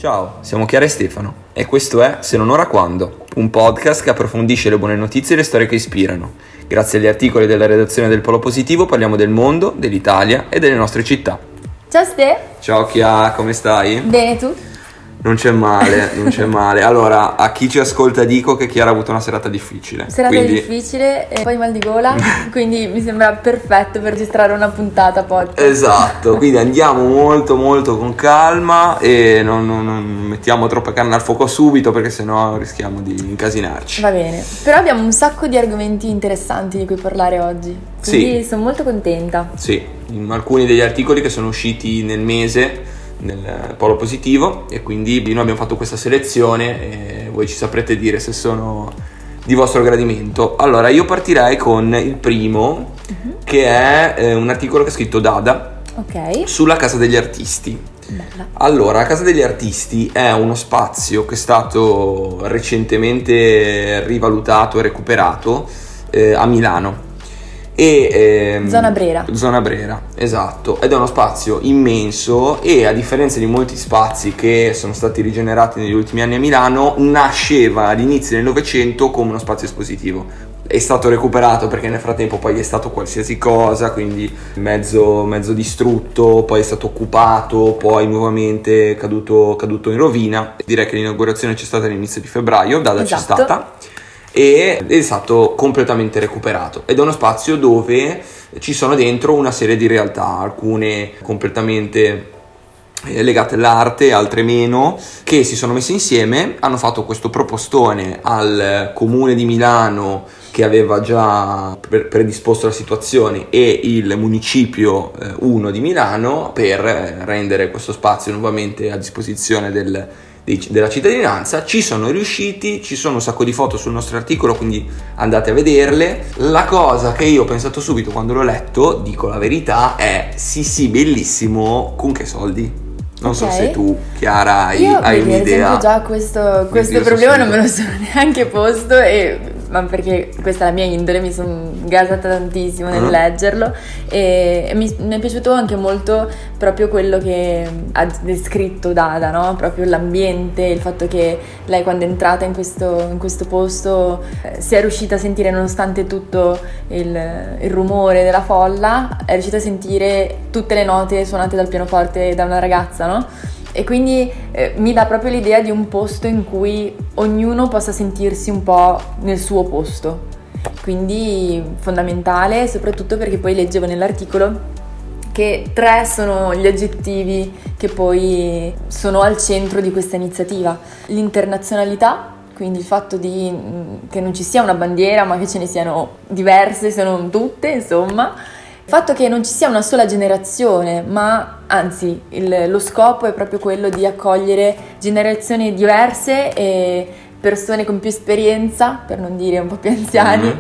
Ciao, siamo Chiara e Stefano e questo è Se non ora quando, un podcast che approfondisce le buone notizie e le storie che ispirano. Grazie agli articoli della redazione del Polo Positivo parliamo del mondo, dell'Italia e delle nostre città. Ciao Ste. Ciao Chia, come stai? Bene, tu? Non c'è male. Allora, a chi ci ascolta dico che Chiara ha avuto una serata difficile. Difficile e poi mal di gola, quindi mi sembra perfetto per registrare una puntata podcast. Esatto, quindi andiamo molto con calma e non mettiamo troppa carne al fuoco subito perché sennò rischiamo di incasinarci. Va bene, però abbiamo un sacco di argomenti interessanti di cui parlare oggi, quindi sono molto contenta. Sì, in alcuni degli articoli che sono usciti nel mese nel Polo Positivo e quindi noi abbiamo fatto questa selezione e voi ci saprete dire se sono di vostro gradimento. Allora io partirei con il primo che è un articolo che ha scritto Dada sulla Casa degli Artisti. Bella. Allora, la Casa degli Artisti è uno spazio che è stato recentemente rivalutato e recuperato a Milano. Zona Brera, esatto, ed è uno spazio immenso e a differenza di molti spazi che sono stati rigenerati negli ultimi anni a Milano, nasceva all'inizio del Novecento come uno spazio espositivo. È stato recuperato perché nel frattempo poi è stato qualsiasi cosa, quindi mezzo distrutto, poi è stato occupato, poi nuovamente caduto in rovina. Direi che l'inaugurazione c'è stata all'inizio di febbraio, Dada c'è stata. E è stato completamente recuperato ed è uno spazio dove ci sono dentro una serie di realtà, alcune completamente legate all'arte, altre meno, che si sono messe insieme, hanno fatto questo propostone al comune di Milano che aveva già predisposto la situazione e il municipio 1 di Milano per rendere questo spazio nuovamente a disposizione della cittadinanza. Ci sono riusciti, ci sono un sacco di foto sul nostro articolo, quindi andate a vederle. La cosa che io ho pensato subito quando l'ho letto, dico la verità, è sì bellissimo, con che soldi? Non so se tu, Chiara, hai un'idea. Io già questo problema non me lo sono neanche posto, ma perché questa è la mia indole, mi sono gasata tantissimo nel leggerlo e mi è piaciuto anche molto proprio quello che ha descritto Dada, no? Proprio l'ambiente, il fatto che lei quando è entrata in questo posto si è riuscita a sentire, nonostante tutto il rumore della folla, è riuscita a sentire tutte le note suonate dal pianoforte da una ragazza, no? E quindi mi dà proprio l'idea di un posto in cui ognuno possa sentirsi un po' nel suo posto, quindi fondamentale, soprattutto perché poi leggevo nell'articolo che 3 sono gli aggettivi che poi sono al centro di questa iniziativa: l'internazionalità, quindi il fatto che non ci sia una bandiera ma che ce ne siano diverse, sono tutte, insomma. Il fatto che non ci sia una sola generazione, ma anzi lo scopo è proprio quello di accogliere generazioni diverse e persone con più esperienza, per non dire un po' più anziani,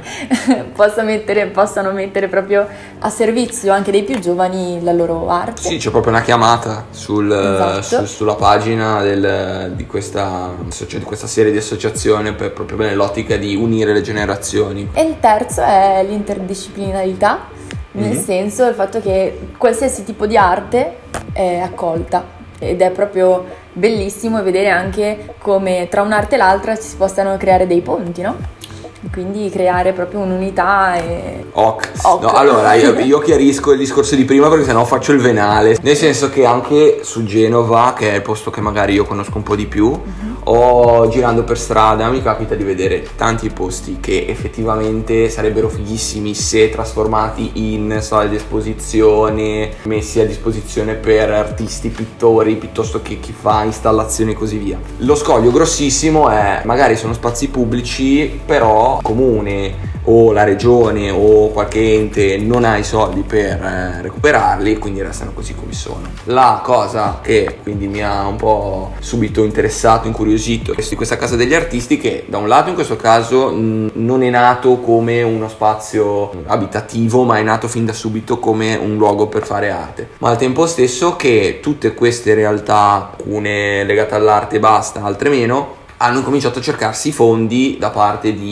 possano mettere proprio a servizio anche dei più giovani la loro arte. Sì, c'è proprio una chiamata sulla pagina di questa serie di associazioni proprio nell'ottica di unire le generazioni. E il terzo è l'interdisciplinarità, nel senso il fatto che qualsiasi tipo di arte è accolta, ed è proprio bellissimo vedere anche come tra un'arte e l'altra si possano creare dei ponti, no? Quindi creare proprio un'unità e... No, allora io chiarisco il discorso di prima perché sennò faccio il venale, nel senso che anche su Genova, che è il posto che magari io conosco un po' di più, girando per strada mi capita di vedere tanti posti che effettivamente sarebbero fighissimi se trasformati in sale di esposizione, messi a disposizione per artisti, pittori, piuttosto che chi fa installazioni e così via. Lo scoglio grossissimo è magari sono spazi pubblici, però comune o la regione o qualche ente non ha i soldi per recuperarli, quindi restano così come sono. La cosa che quindi mi ha un po' subito interessato, incuriosito, è di questa Casa degli Artisti, che da un lato in questo caso non è nato come uno spazio abitativo, ma è nato fin da subito come un luogo per fare arte, ma al tempo stesso che tutte queste realtà, alcune legate all'arte e basta, altre meno, hanno cominciato a cercarsi fondi da parte di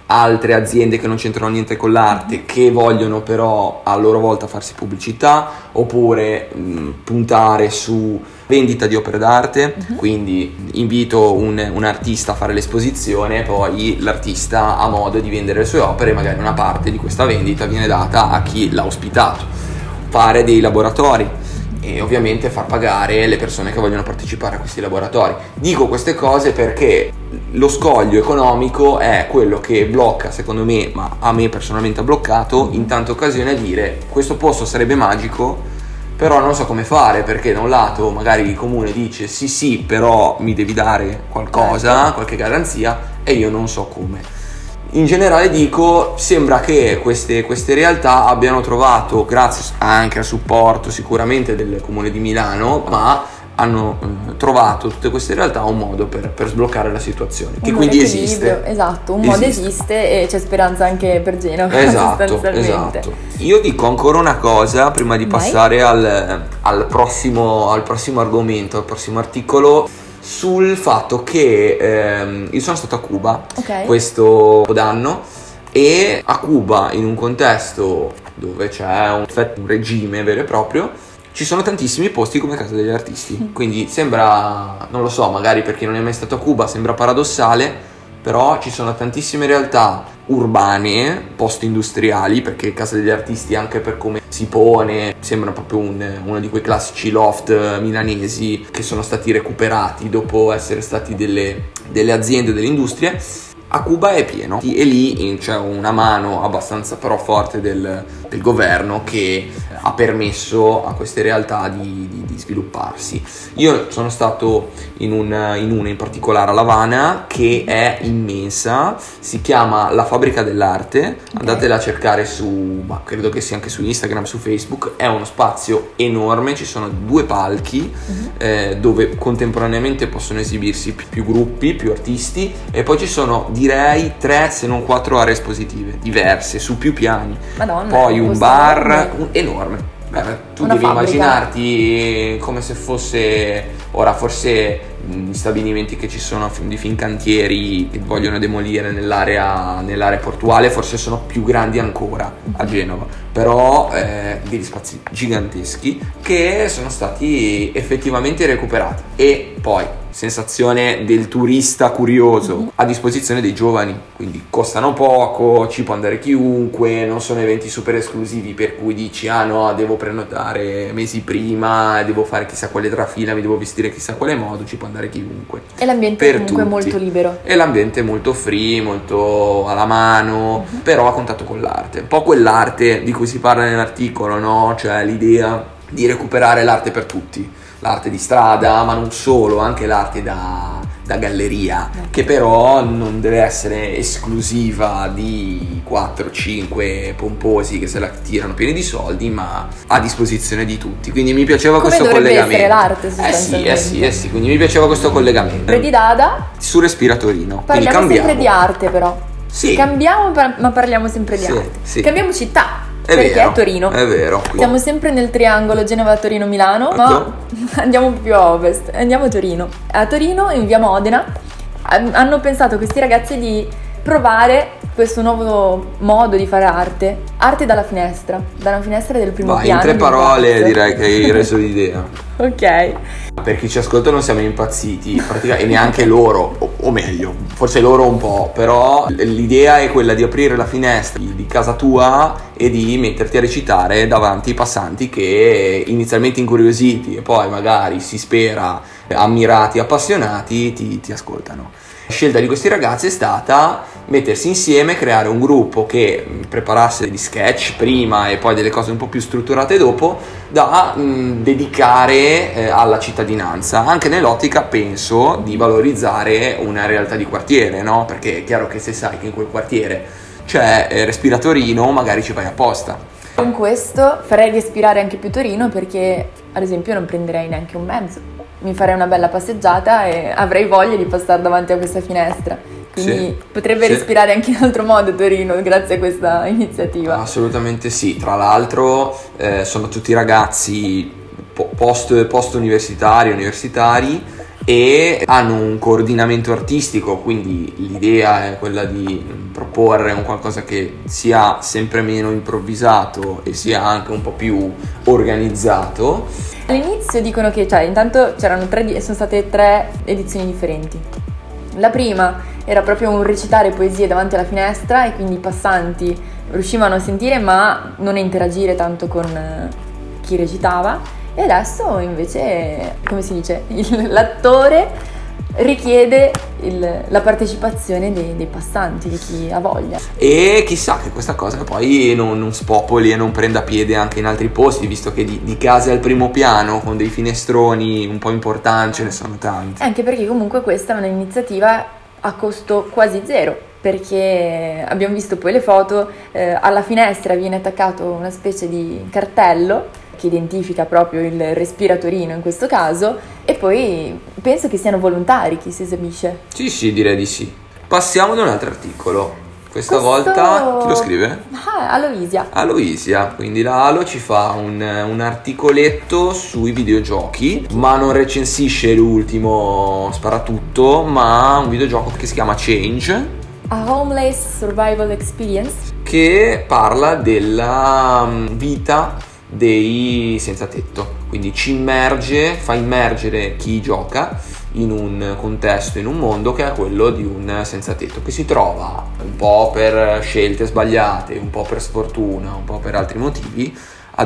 altre aziende che non c'entrano niente con l'arte, che vogliono però a loro volta farsi pubblicità, oppure puntare su vendita di opere d'arte, quindi invito un artista a fare l'esposizione, poi l'artista ha modo di vendere le sue opere, magari una parte di questa vendita viene data a chi l'ha ospitato. Fare dei laboratori e ovviamente far pagare le persone che vogliono partecipare a questi laboratori. Dico queste cose perché lo scoglio economico è quello che blocca, secondo me, ma a me personalmente ha bloccato in tante occasioni, a dire questo posto sarebbe magico, però non so come fare, perché da un lato magari il comune dice sì però mi devi dare qualcosa, qualche garanzia, e io non so come. In generale dico, sembra che queste realtà abbiano trovato, grazie anche al supporto sicuramente del comune di Milano, ma hanno trovato tutte queste realtà un modo per sbloccare la situazione, che quindi esiste. Esatto, un modo esiste e c'è speranza anche per Genova. Esatto. Io dico ancora una cosa prima di passare al prossimo argomento, al prossimo articolo, sul fatto che io sono stato a Cuba questo d'anno, e a Cuba, in un contesto dove c'è un regime vero e proprio, ci sono tantissimi posti come Casa degli Artisti. Quindi sembra, non lo so, magari per chi non è mai stato a Cuba sembra paradossale, però ci sono tantissime realtà urbane, post-industriali, perché Casa degli Artisti, anche per come si pone, sembra proprio uno di quei classici loft milanesi che sono stati recuperati dopo essere stati delle aziende, delle industrie. A Cuba è pieno, e lì c'è una mano abbastanza però forte del governo che ha permesso a queste realtà di svilupparsi. Io sono stato in una in particolare a La Habana, che è immensa, si chiama La Fabbrica dell'Arte, andatela a cercare ma credo che sia anche su Instagram, su Facebook. È uno spazio enorme, ci sono 2 palchi dove contemporaneamente possono esibirsi più gruppi, più artisti, e poi ci sono, direi, 3 se non 4 aree espositive diverse su più piani. Madonna, poi un bar enorme. Tu devi fabbrica. Immaginarti come se fosse, ora forse gli stabilimenti che ci sono di Fincantieri che vogliono demolire nell'area portuale forse sono più grandi ancora a Genova, però degli spazi giganteschi che sono stati effettivamente recuperati. E poi sensazione del turista curioso, a disposizione dei giovani, quindi costano poco, ci può andare chiunque, non sono eventi super esclusivi per cui dici no, devo prenotare mesi prima, devo fare chissà quale trafila, mi devo vestire chissà quale modo, ci può andare chiunque. E l'ambiente è comunque molto libero. E l'ambiente è molto free, molto alla mano, però a contatto con l'arte, un po' quell'arte di cui si parla nell'articolo, no? Cioè l'idea di recuperare l'arte per tutti, l'arte di strada, ma non solo, anche l'arte da galleria, che però non deve essere esclusiva di 4-5 pomposi che se la tirano pieni di soldi, ma a disposizione di tutti. Quindi mi piaceva come questo collegamento. Essere l'arte, sostanzialmente. Sì, quindi mi piaceva questo collegamento. Freddy Dada Su Respira Torino. Parliamo sempre di arte, però. Sì. Cambiamo, ma parliamo sempre di arte. Sì. Cambiamo città. Perché è Torino. È vero. Siamo sempre nel triangolo Genova-Torino-Milano, ma andiamo più a ovest. Andiamo a Torino. A Torino, in via Modena, hanno pensato questi ragazzi di provare questo nuovo modo di fare arte dalla finestra del primo piano. In 3 parole direi che hai reso l'idea. Ok. Per chi ci ascolta non siamo impazziti, e neanche loro, o meglio, forse loro un po', però l'idea è quella di aprire la finestra di casa tua e di metterti a recitare davanti ai passanti che inizialmente incuriositi e poi magari si spera ammirati, appassionati, ti ascoltano. La scelta di questi ragazzi è stata mettersi insieme, creare un gruppo che preparasse degli sketch prima e poi delle cose un po' più strutturate dopo, da dedicare alla cittadinanza, anche nell'ottica, penso, di valorizzare una realtà di quartiere, no? Perché è chiaro che se sai che in quel quartiere c'è Respira Torino, magari ci vai apposta. Con questo farei respirare anche più Torino, perché ad esempio non prenderei neanche un mezzo. Mi farei una bella passeggiata e avrei voglia di passare davanti a questa finestra. Quindi potrebbe respirare anche in altro modo Torino grazie a questa iniziativa. Assolutamente sì. Tra l'altro sono tutti ragazzi post universitari e hanno un coordinamento artistico, quindi l'idea è quella di proporre un qualcosa che sia sempre meno improvvisato e sia anche un po' più organizzato. All'inizio dicono che, intanto sono state 3 edizioni differenti. La prima era proprio un recitare poesie davanti alla finestra e quindi i passanti riuscivano a sentire ma non a interagire tanto con chi recitava. E adesso invece, come si dice, l'attore richiede la partecipazione dei passanti, di chi ha voglia. E chissà che questa cosa poi non spopoli e non prenda piede anche in altri posti, visto che di case al primo piano con dei finestroni un po' importanti ce ne sono tanti. Anche perché comunque questa è un'iniziativa a costo quasi zero, perché abbiamo visto poi le foto, alla finestra viene attaccato una specie di cartello che identifica proprio il respiratorino in questo caso, e poi penso che siano volontari chi si esibisce. Sì, direi di sì. Passiamo ad un altro articolo. Questa volta chi lo scrive? Aloisia, quindi la Alo ci fa un articoletto sui videogiochi, ma non recensisce l'ultimo sparatutto, ma un videogioco che si chiama Change, A Homeless Survival Experience, che parla della vita dei senza tetto, quindi fa immergere chi gioca in un contesto, in un mondo che è quello di un senza tetto, che si trova un po' per scelte sbagliate, un po' per sfortuna, un po' per altri motivi a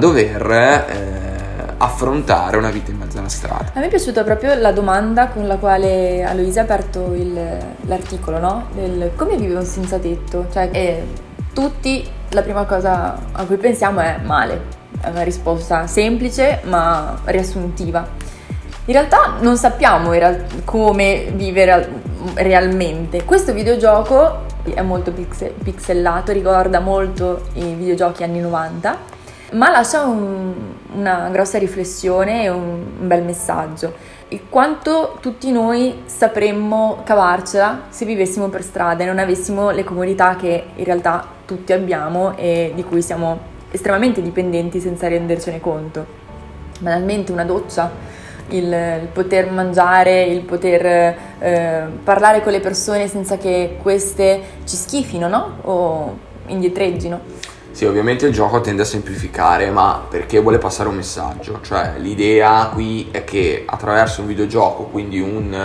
dover affrontare una vita in mezzo alla strada. A me è piaciuta proprio la domanda con la quale Aloisia ha aperto l'articolo, no? Come vive un senza tetto? Tutti la prima cosa a cui pensiamo è male. È una risposta semplice ma riassuntiva. In realtà non sappiamo come vivere realmente. Questo videogioco è molto pixelato, ricorda molto i videogiochi anni 90, ma lascia una grossa riflessione e un bel messaggio. E quanto tutti noi sapremmo cavarcela se vivessimo per strada e non avessimo le comodità che in realtà tutti abbiamo e di cui siamo estremamente dipendenti senza rendercene conto. Banalmente una doccia, il poter mangiare, il poter parlare con le persone senza che queste ci schifino, no? O indietreggino. Sì, ovviamente il gioco tende a semplificare, ma perché vuole passare un messaggio, cioè l'idea qui è che attraverso un videogioco, quindi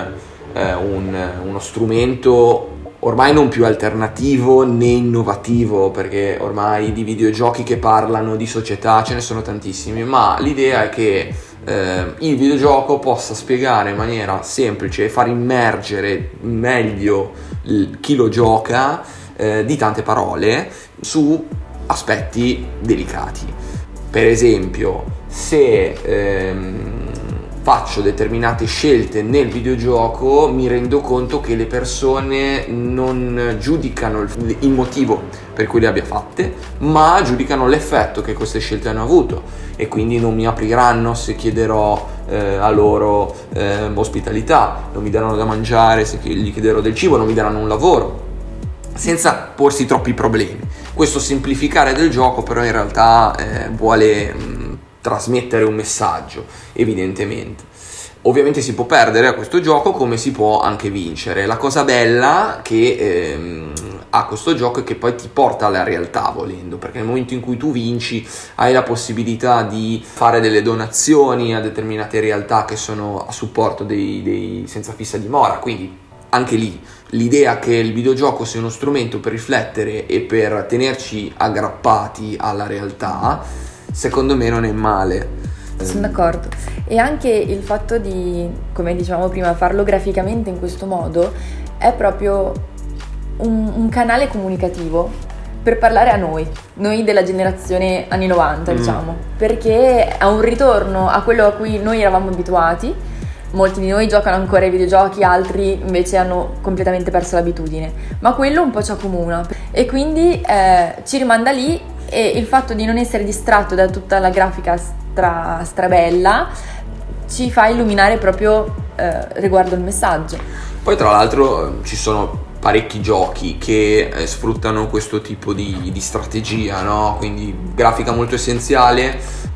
uno strumento ormai non più alternativo né innovativo, perché ormai di videogiochi che parlano di società ce ne sono tantissimi, ma l'idea è che il videogioco possa spiegare in maniera semplice e far immergere meglio chi lo gioca di tante parole su aspetti delicati. Per esempio, se faccio determinate scelte nel videogioco, mi rendo conto che le persone non giudicano il motivo per cui le abbia fatte, ma giudicano l'effetto che queste scelte hanno avuto, e quindi non mi apriranno se chiederò a loro ospitalità, non mi daranno da mangiare se gli chiederò del cibo, non mi daranno un lavoro, senza porsi troppi problemi. Questo semplificare del gioco però in realtà vuole trasmettere un messaggio, evidentemente. Ovviamente si può perdere a questo gioco come si può anche vincere. La cosa bella che ha questo gioco è che poi ti porta alla realtà, volendo, perché nel momento in cui tu vinci hai la possibilità di fare delle donazioni a determinate realtà che sono a supporto dei senza fissa dimora, quindi anche lì l'idea che il videogioco sia uno strumento per riflettere e per tenerci aggrappati alla realtà, secondo me non è male. Sono d'accordo. E anche il fatto di, come dicevamo prima, farlo graficamente in questo modo è proprio un canale comunicativo per parlare a noi della generazione anni 90, diciamo, perché è un ritorno a quello a cui noi eravamo abituati. Molti di noi giocano ancora ai videogiochi, altri invece hanno completamente perso l'abitudine, ma quello un po' ci accomuna e quindi ci rimanda lì, e il fatto di non essere distratto da tutta la grafica strabella ci fa illuminare proprio riguardo il messaggio. Poi tra l'altro ci sono parecchi giochi che sfruttano questo tipo di strategia, no? Quindi grafica molto essenziale,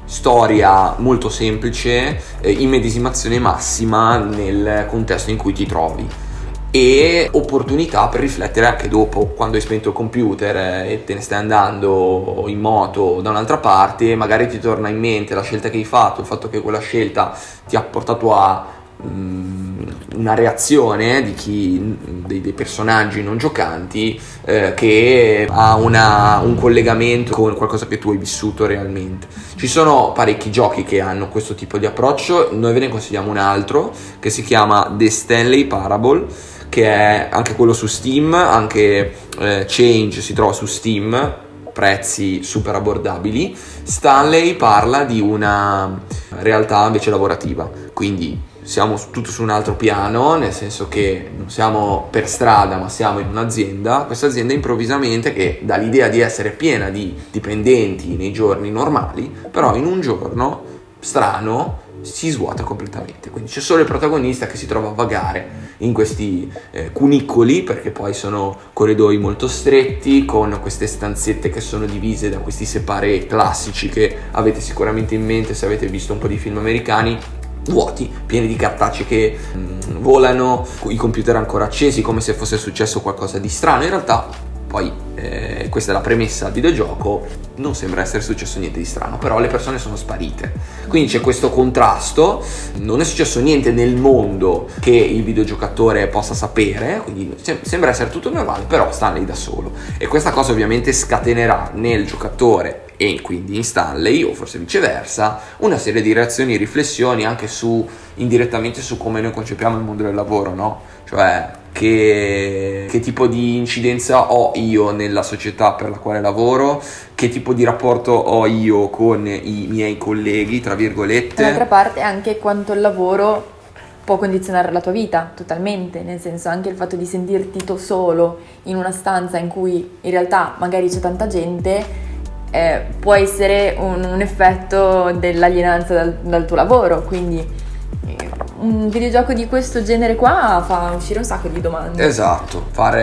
storia molto semplice, immedesimazione massima nel contesto in cui ti trovi e opportunità per riflettere anche dopo, quando hai spento il computer e te ne stai andando in moto da un'altra parte, magari ti torna in mente la scelta che hai fatto, il fatto che quella scelta ti ha portato a una reazione dei personaggi non giocanti che ha un collegamento con qualcosa che tu hai vissuto realmente. Ci sono parecchi giochi che hanno questo tipo di approccio, noi ve ne consigliamo un altro che si chiama The Stanley Parable, che è anche quello su Steam, anche Change si trova su Steam, prezzi super abbordabili. Stanley parla di una realtà invece lavorativa, quindi siamo tutto su un altro piano, nel senso che non siamo per strada ma siamo in un'azienda, questa azienda improvvisamente che dà l'idea di essere piena di dipendenti nei giorni normali, però in un giorno strano si svuota completamente, quindi c'è solo il protagonista che si trova a vagare in questi cunicoli, perché poi sono corridoi molto stretti con queste stanzette che sono divise da questi separé classici che avete sicuramente in mente se avete visto un po' di film americani, vuoti, pieni di cartacei che volano, i computer ancora accesi come se fosse successo qualcosa di strano. In realtà poi questa è la premessa del videogioco, non sembra essere successo niente di strano, però le persone sono sparite, quindi c'è questo contrasto, non è successo niente nel mondo che il videogiocatore possa sapere, quindi sembra essere tutto normale, però Stanley da solo, e questa cosa ovviamente scatenerà nel giocatore e quindi in Stanley, o forse viceversa, una serie di reazioni e riflessioni anche indirettamente su come noi concepiamo il mondo del lavoro, no? Cioè che tipo di incidenza ho io nella società per la quale lavoro, che tipo di rapporto ho io con i miei colleghi, tra virgolette. Dall'altra parte anche quanto il lavoro può condizionare la tua vita totalmente, nel senso anche il fatto di sentirti solo in una stanza in cui in realtà magari c'è tanta gente può essere un effetto dell'alienanza dal tuo lavoro, quindi un videogioco di questo genere qua fa uscire un sacco di domande. Esatto,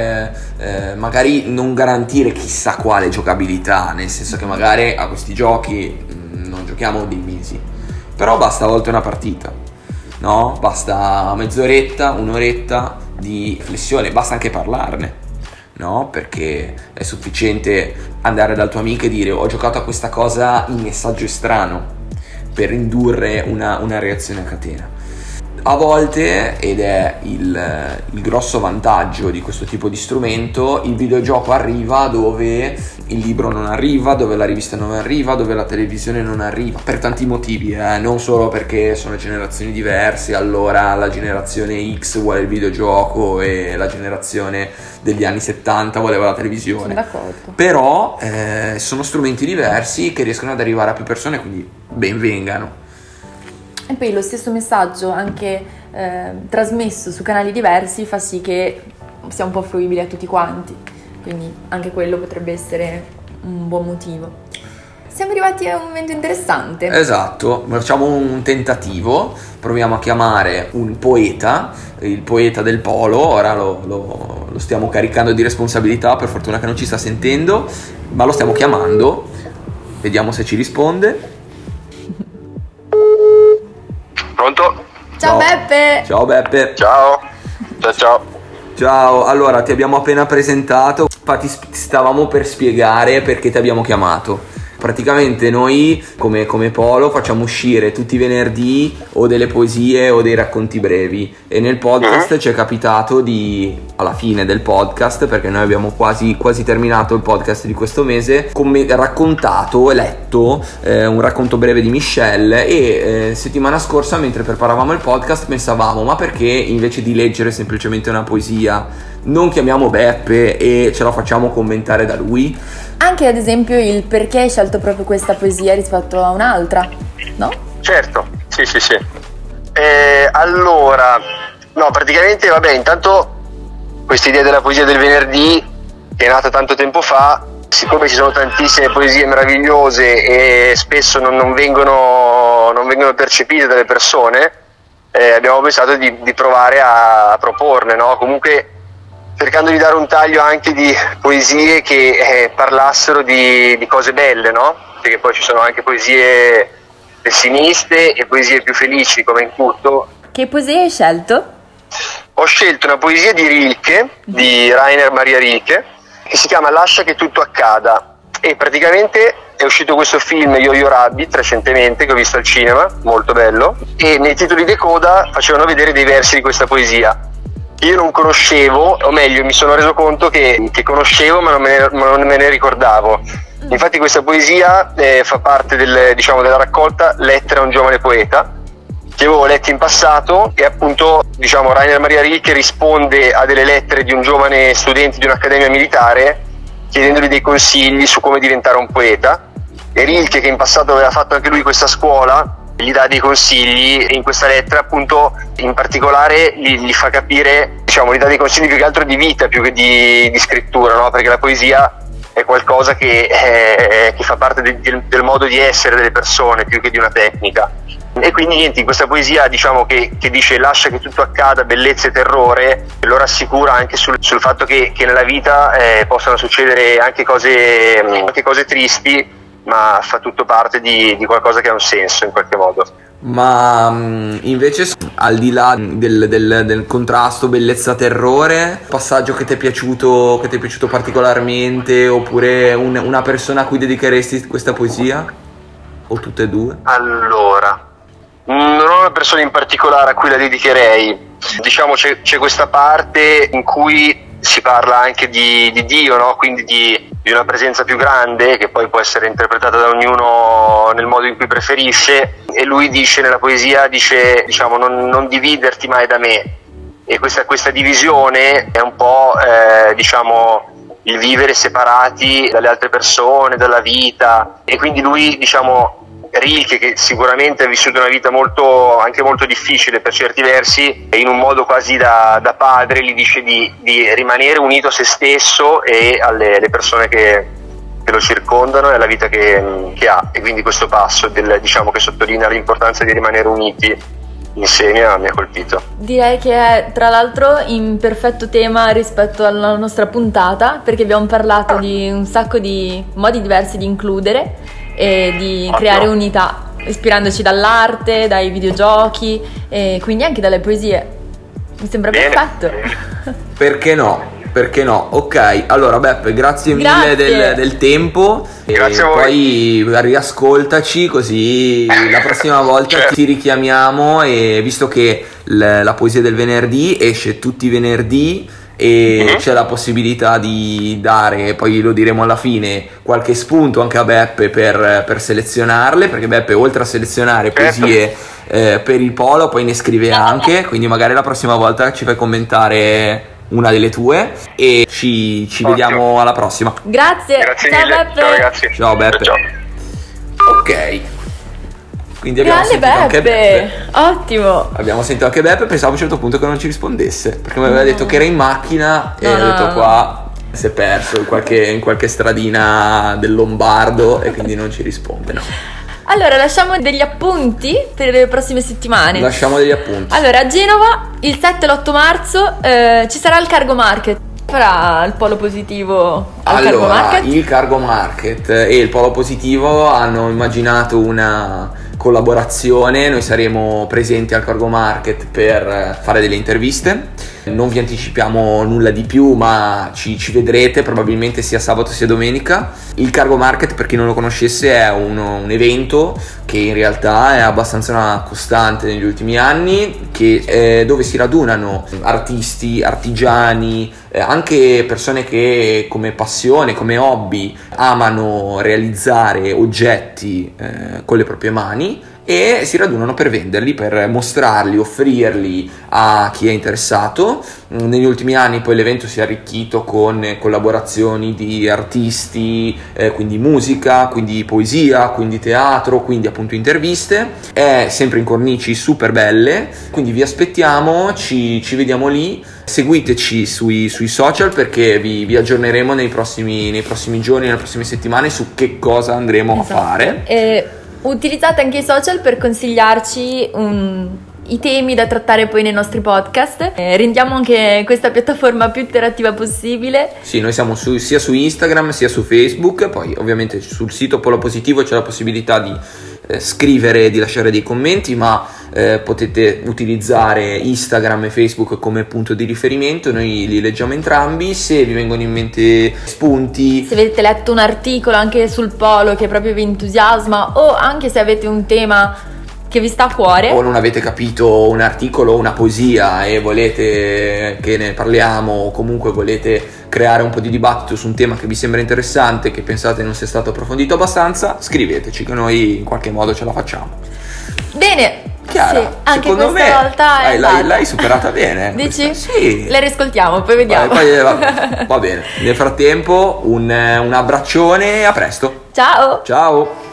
magari non garantire chissà quale giocabilità, nel senso che magari a questi giochi non giochiamo dei mesi, però basta a volte una partita, no? Basta mezz'oretta, un'oretta di flessione, basta anche parlarne, no? Perché è sufficiente andare dal tuo amico e dire ho giocato a questa cosa, il messaggio è strano, per indurre una reazione a catena. A volte, ed è il grosso vantaggio di questo tipo di strumento, il videogioco arriva dove il libro non arriva, dove la rivista non arriva, dove la televisione non arriva, per tanti motivi, non solo perché sono generazioni diverse, allora la generazione X vuole il videogioco e la generazione degli anni 70 voleva la televisione. Sono d'accordo. Però sono strumenti diversi che riescono ad arrivare a più persone, quindi ben vengano. E poi lo stesso messaggio anche trasmesso su canali diversi fa sì che sia un po' fruibile a tutti quanti, quindi anche quello potrebbe essere un buon motivo. Siamo arrivati a un momento interessante. Esatto, facciamo un tentativo, proviamo a chiamare un poeta, il poeta del polo, ora lo stiamo caricando di responsabilità, per fortuna che non ci sta sentendo, ma lo stiamo chiamando, vediamo se ci risponde. Pronto? Ciao Beppe! Ciao Beppe! Ciao! Ciao! Ciao, allora ti abbiamo appena presentato, ti stavamo per spiegare perché ti abbiamo chiamato. Praticamente noi come Polo facciamo uscire tutti i venerdì o delle poesie o dei racconti brevi, e nel podcast ci è capitato alla fine del podcast, perché noi abbiamo quasi terminato il podcast di questo mese, raccontato e letto un racconto breve di Michelle, e settimana scorsa mentre preparavamo il podcast pensavamo ma perché invece di leggere semplicemente una poesia non chiamiamo Beppe e ce la facciamo commentare da lui? Anche ad esempio il perché hai scelto proprio questa poesia rispetto a un'altra, no? Certo, sì. Allora, no, praticamente vabbè, intanto questa idea della poesia del venerdì, che è nata tanto tempo fa, siccome ci sono tantissime poesie meravigliose e spesso non vengono percepite dalle persone, abbiamo pensato di provare a proporne, no? Comunque cercando di dare un taglio anche di poesie che parlassero di cose belle, no? Perché poi ci sono anche poesie pessimiste e poesie più felici, come in tutto. Che poesia hai scelto? Ho scelto una poesia di Rilke, di Rainer Maria Rilke, che si chiama Lascia che tutto accada, e praticamente è uscito questo film Yo-Yo Rabbit recentemente, che ho visto al cinema, molto bello, e nei titoli di coda facevano vedere dei versi di questa poesia. Io non conoscevo, o meglio mi sono reso conto che conoscevo ma non me ne ricordavo. Infatti questa poesia fa parte della raccolta Lettere a un giovane poeta, che avevo letto in passato, e appunto Rainer Maria Rilke risponde a delle lettere di un giovane studente di un'accademia militare chiedendogli dei consigli su come diventare un poeta, e Rilke, che in passato aveva fatto anche lui questa scuola, gli dà dei consigli, e in questa lettera appunto in particolare gli fa capire, gli dà dei consigli più che altro di vita più che di scrittura, no? Perché la poesia è qualcosa che fa parte del modo di essere delle persone più che di una tecnica. E quindi niente, in questa poesia che dice lascia che tutto accada, bellezza e terrore, lo rassicura anche sul fatto che nella vita possano succedere anche cose tristi, ma fa tutto parte di qualcosa che ha un senso in qualche modo. Ma invece, al di là del contrasto bellezza-terrore, passaggio che ti è piaciuto particolarmente, oppure una persona a cui dedicheresti questa poesia? O tutte e due? Allora, non ho una persona in particolare a cui la dedicherei. C'è questa parte in cui si parla anche di Dio, no? Quindi di una presenza più grande, che poi può essere interpretata da ognuno nel modo in cui preferisce, e lui dice nella poesia, non dividerti mai da me, e questa divisione è un po' il vivere separati dalle altre persone, dalla vita, e quindi lui Rilke, che sicuramente ha vissuto una vita anche molto difficile per certi versi, e in un modo quasi da padre gli dice di rimanere unito a se stesso e alle persone che lo circondano e alla vita che ha, e quindi questo passo che sottolinea l'importanza di rimanere uniti insieme mi ha colpito. Direi che è tra l'altro in perfetto tema rispetto alla nostra puntata, perché abbiamo parlato di un sacco di modi diversi di includere e di creare unità, ispirandoci dall'arte, dai videogiochi e quindi anche dalle poesie. Mi sembra perfetto. Perché no? Ok, allora Beppe, grazie mille del tempo. Grazie a voi. Poi riascoltaci, così la prossima volta ti richiamiamo, e visto che la poesia del venerdì esce tutti i venerdì e c'è la possibilità di dare, poi lo diremo alla fine, qualche spunto anche a Beppe per selezionarle, perché Beppe, oltre a selezionare poesie per il polo, poi ne scrive anche, quindi magari la prossima volta ci fai commentare una delle tue, e ci vediamo alla prossima. Grazie ciao mille. Beppe. Ciao ragazzi. Ciao Beppe. Ciao. Ok, quindi abbiamo Grande sentito anche Beppe. Ottimo. Abbiamo sentito anche Beppe, pensavo a un certo punto che non ci rispondesse, perché mi aveva detto che era in macchina, e ho detto qua si è perso in qualche stradina del Lombardo, e quindi non ci risponde, no. Allora, lasciamo degli appunti per le prossime settimane. Lasciamo degli appunti. Allora, a Genova il 7 e l'8 marzo ci sarà il Cargo Market. Farà il Polo Positivo al Cargo Market? Il Cargo Market e il Polo Positivo hanno immaginato una collaborazione. Noi saremo presenti al Cargo Market per fare delle interviste. Non vi anticipiamo nulla di più, ma ci vedrete probabilmente sia sabato sia domenica. Il Cargo Market, per chi non lo conoscesse, è un evento che in realtà è abbastanza costante negli ultimi anni, dove si radunano artisti, artigiani, anche persone che come passione, come hobby amano realizzare oggetti con le proprie mani, e si radunano per venderli, per mostrarli, offrirli a chi è interessato. Negli ultimi anni poi l'evento si è arricchito con collaborazioni di artisti, quindi musica, quindi poesia, quindi teatro, quindi appunto interviste. È sempre in cornici super belle, quindi vi aspettiamo, ci vediamo lì. Seguiteci sui social, perché vi aggiorneremo nei prossimi giorni, nelle prossime settimane, su che cosa andremo a fare. Utilizzate anche i social per consigliarci i temi da trattare poi nei nostri podcast. Rendiamo anche questa piattaforma più interattiva possibile. Sì, noi siamo sia su Instagram sia su Facebook, poi ovviamente sul sito Polo Positivo c'è la possibilità di scrivere, di lasciare dei commenti, ma potete utilizzare Instagram e Facebook come punto di riferimento, noi li leggiamo entrambi. Se vi vengono in mente spunti, se avete letto un articolo anche sul polo che proprio vi entusiasma, o anche se avete un tema che vi sta a cuore, o non avete capito un articolo o una poesia e volete che ne parliamo, o comunque volete creare un po' di dibattito su un tema che vi sembra interessante, che pensate non sia stato approfondito abbastanza, scriveteci che noi in qualche modo ce la facciamo. Bene. Chiara, sì, anche secondo questa me volta l'hai superata bene. Dici? Sì. Le riscoltiamo, poi vediamo. Va bene. Nel frattempo un abbraccione e a presto. Ciao. Ciao.